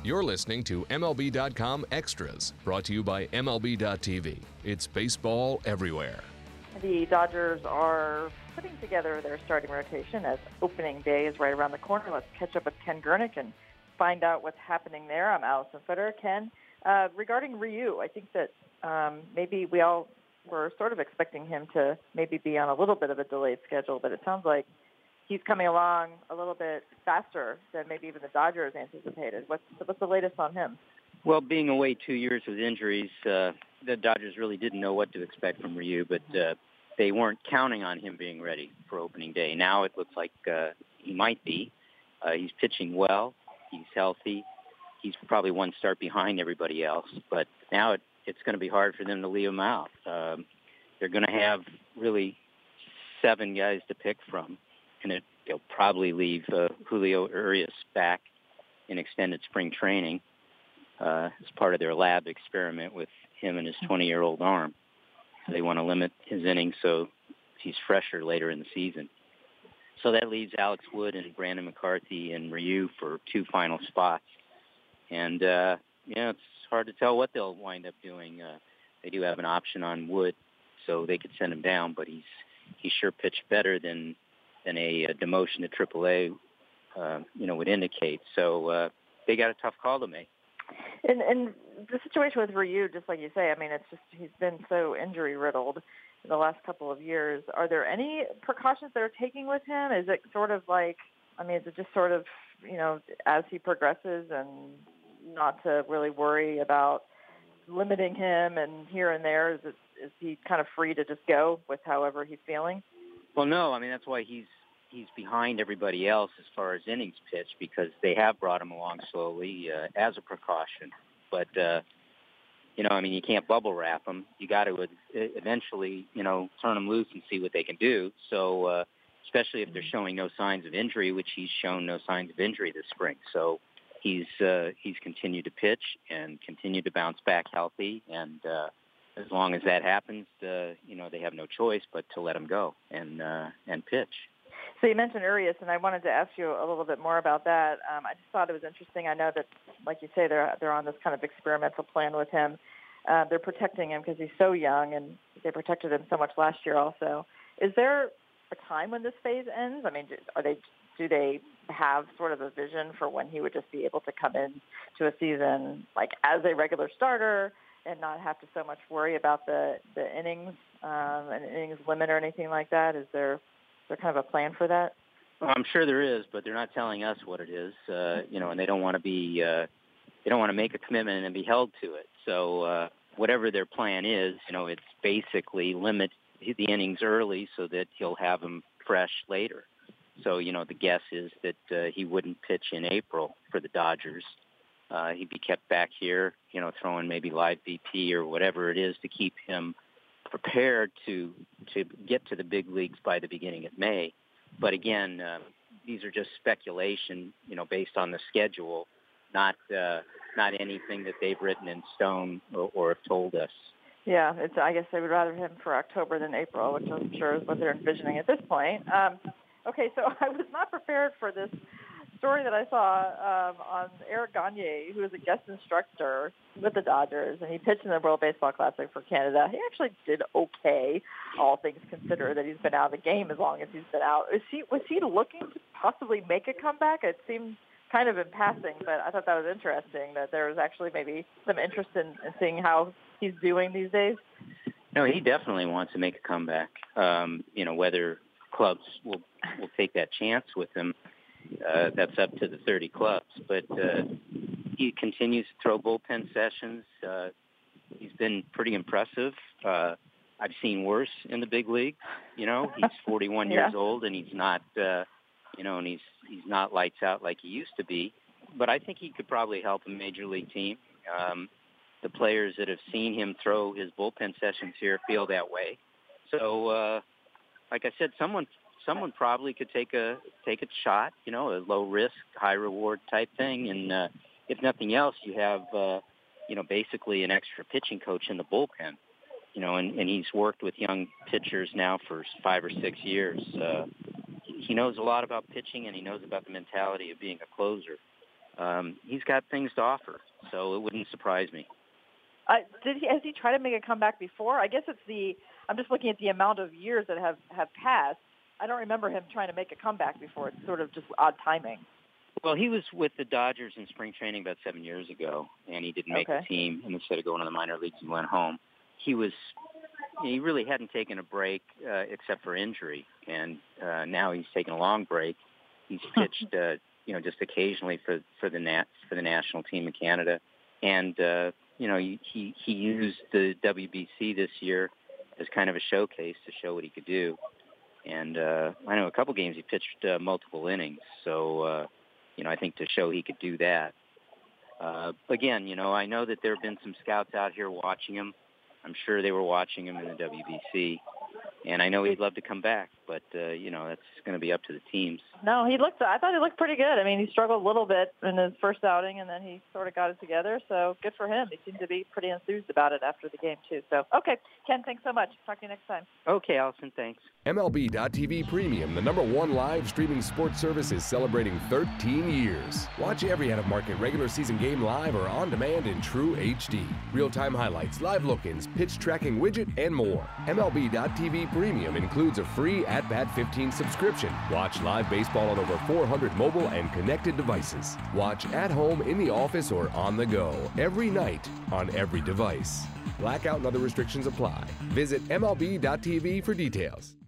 You're listening to MLB.com Extras, brought to you by MLB.tv. It's baseball everywhere. The Dodgers are putting together their starting rotation as opening day is right around the corner. Let's catch up with Ken Gernick and find out what's happening there. I'm Allison Footer. Ken, regarding Ryu, I think that maybe we all were sort of expecting him to maybe be on a little bit of a delayed schedule, but it sounds like he's coming along a little bit faster than maybe even the Dodgers anticipated. What's the latest on him? Well, being away 2 years with injuries, the Dodgers really didn't know what to expect from Ryu, but they weren't counting on him being ready for opening day. Now it looks like he might be. He's pitching well. He's healthy. He's probably one start behind everybody else, but now it's going to be hard for them to leave him out. They're going to have really 7 guys to pick from, and they'll probably leave Julio Urias back in extended spring training as part of their lab experiment with him and his 20-year-old arm. So they want to limit his innings so he's fresher later in the season. So that leaves Alex Wood and Brandon McCarthy and Ryu for 2 final spots. And, it's hard to tell what they'll wind up doing. They do have an option on Wood, so they could send him down, but he sure pitched better than a demotion to AAA, would indicate. So they got a tough call to make. And the situation with Ryu, just like you say, I mean, it's just he's been so injury-riddled in the last couple of years. Are there any precautions they're taking with him? Is it sort of like, is it just sort of, as he progresses and not to really worry about limiting him and here and there? Is he kind of free to just go with however he's feeling? Well, no. That's why he's behind everybody else as far as innings pitched, because they have brought him along slowly as a precaution. But, you can't bubble wrap him. You got to eventually, turn him loose and see what they can do. So especially if they're showing no signs of injury, which he's shown no signs of injury this spring. So he's continued to pitch and continued to bounce back healthy. And as long as that happens, they have no choice but to let him go and pitch. So you mentioned Urias, and I wanted to ask you a little bit more about that. I just thought it was interesting. I know that, like you say, they're on this kind of experimental plan with him. They're protecting him because he's so young, and they protected him so much last year also. Is there a time when this phase ends? Do they have sort of a vision for when he would just be able to come in to a season like as a regular starter and not have to so much worry about the innings, an innings limit or anything like that? Is there kind of a plan for that? Well, I'm sure there is, but they're not telling us what it is, and they don't want to make a commitment and be held to it. So whatever their plan is, it's basically limit the innings early so that he'll have them fresh later. So, the guess is that he wouldn't pitch in April for the Dodgers. He'd be kept back here, throwing maybe live BP or whatever it is to keep him prepared to get to the big leagues by the beginning of May. But again, these are just speculation, based on the schedule, not anything that they've written in stone or have told us. Yeah, I guess they would rather him for October than April, which I'm sure is what they're envisioning at this point. Okay, so I was not prepared for this story that I saw on Eric Gagne, who is a guest instructor with the Dodgers, and he pitched in the World Baseball Classic for Canada. He actually did okay, all things considered, that he's been out of the game as long as he's been out. Was he looking to possibly make a comeback? It seemed kind of in passing, but I thought that was interesting, that there was actually maybe some interest in seeing how he's doing these days. No, he definitely wants to make a comeback. Whether clubs will take that chance with him, that's up to the 30 clubs. But he continues to throw bullpen sessions. He's been pretty impressive. I've seen worse in the big league. He's 41 years old, and he's not, and he's not lights out like he used to be. But I think he could probably help a major league team. The players that have seen him throw his bullpen sessions here feel that way. So, like I said, someone probably could take a shot, a low risk, high reward type thing. And if nothing else, you have, basically an extra pitching coach in the bullpen, and he's worked with young pitchers now for 5 or 6 years. He knows a lot about pitching, and he knows about the mentality of being a closer. he's got things to offer, so it wouldn't surprise me. Has he tried to make a comeback before? I guess I'm just looking at the amount of years that have passed. I don't remember him trying to make a comeback before. It's sort of just odd timing. Well, he was with the Dodgers in spring training about 7 years ago, and he didn't make the team. And instead of going to the minor leagues, he went home. He really hadn't taken a break except for injury, and now he's taken a long break. He's pitched, just occasionally for the national team in Canada, and he used the WBC this year as kind of a showcase to show what he could do. And I know a couple games he pitched multiple innings, so I think to show he could do that. Again, I know that there have been some scouts out here watching him. I'm sure they were watching him in the WBC. And I know he'd love to come back, but, that's going to be up to the teams. No, I thought he looked pretty good. I mean, he struggled a little bit in his first outing, and then he sort of got it together. So good for him. He seemed to be pretty enthused about it after the game, too. So, okay, Ken, thanks so much. Talk to you next time. Okay, Allison, thanks. MLB.tv Premium, the #1 live streaming sports service, is celebrating 13 years. Watch every out-of-market regular season game live or on demand in true HD. Real-time highlights, live look-ins, pitch tracking widget, and more. MLB.tv Premium includes a free At-Bat 15 subscription. Watch live baseball on over 400 mobile and connected devices. Watch at home, in the office, or on the go, every night, on every device. Blackout and other restrictions apply. Visit MLB.tv for details.